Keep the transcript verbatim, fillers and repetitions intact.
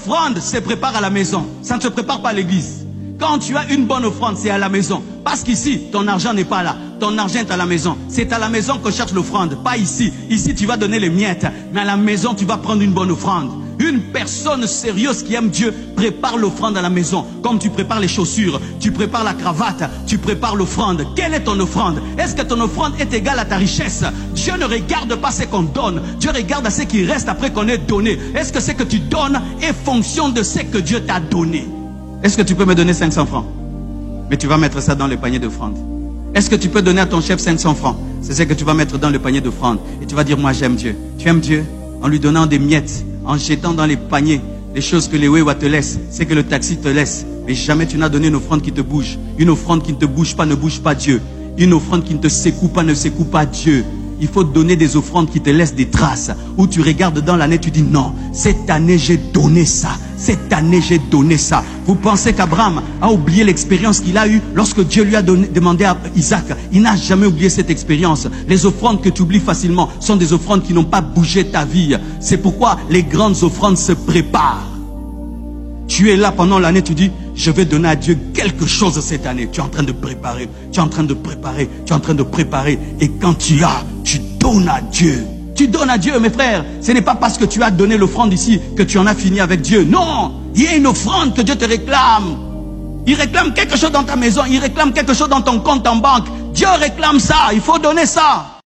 L'offrande se prépare à la maison. Ça ne se prépare pas à l'église. Quand tu as une bonne offrande, c'est à la maison. Parce qu'ici, ton argent n'est pas là. Ton argent est à la maison. C'est à la maison qu'on cherche l'offrande, pas ici. Ici, tu vas donner les miettes. Mais à la maison, tu vas prendre une bonne offrande. Une personne sérieuse qui aime Dieu prépare l'offrande à la maison. Comme tu prépares les chaussures, tu prépares la cravate, tu prépares l'offrande. Quelle est ton offrande? Est-ce que ton offrande est égale à ta richesse? Dieu ne regarde pas ce qu'on donne. Dieu regarde à ce qui reste après qu'on ait donné. Est-ce que ce que tu donnes est fonction de ce que Dieu t'a donné? Est-ce que tu peux me donner cinq cents francs? Mais tu vas mettre ça dans le panier d'offrande. Est-ce que tu peux donner à ton chef cinq cents francs? C'est ce que tu vas mettre dans le panier d'offrande. Et tu vas dire, moi j'aime Dieu. Tu aimes Dieu en lui donnant des miettes, en jetant dans les paniers les choses que les Wewa te laissent, c'est que le taxi te laisse. Mais jamais tu n'as donné une offrande qui te bouge. Une offrande qui ne te bouge pas ne bouge pas Dieu. Une offrande qui ne te secoue pas ne secoue pas Dieu. Il faut donner des offrandes qui te laissent des traces. Où tu regardes dans l'année, tu dis non, cette année j'ai donné ça. Cette année j'ai donné ça. Vous pensez qu'Abraham a oublié l'expérience qu'il a eue lorsque Dieu lui a donné, demandé à Isaac? Il n'a jamais oublié cette expérience. Les offrandes que tu oublies facilement sont des offrandes qui n'ont pas bougé ta vie. C'est pourquoi les grandes offrandes se préparent. Tu es là pendant l'année, tu dis, je vais donner à Dieu quelque chose cette année. Tu es en train de préparer, tu es en train de préparer, tu es en train de préparer. Et quand tu as, tu donnes à Dieu. Tu donnes à Dieu, mes frères. Ce n'est pas parce que tu as donné l'offrande ici que tu en as fini avec Dieu. Non, il y a une offrande que Dieu te réclame. Il réclame quelque chose dans ta maison, il réclame quelque chose dans ton compte en banque. Dieu réclame ça, il faut donner ça.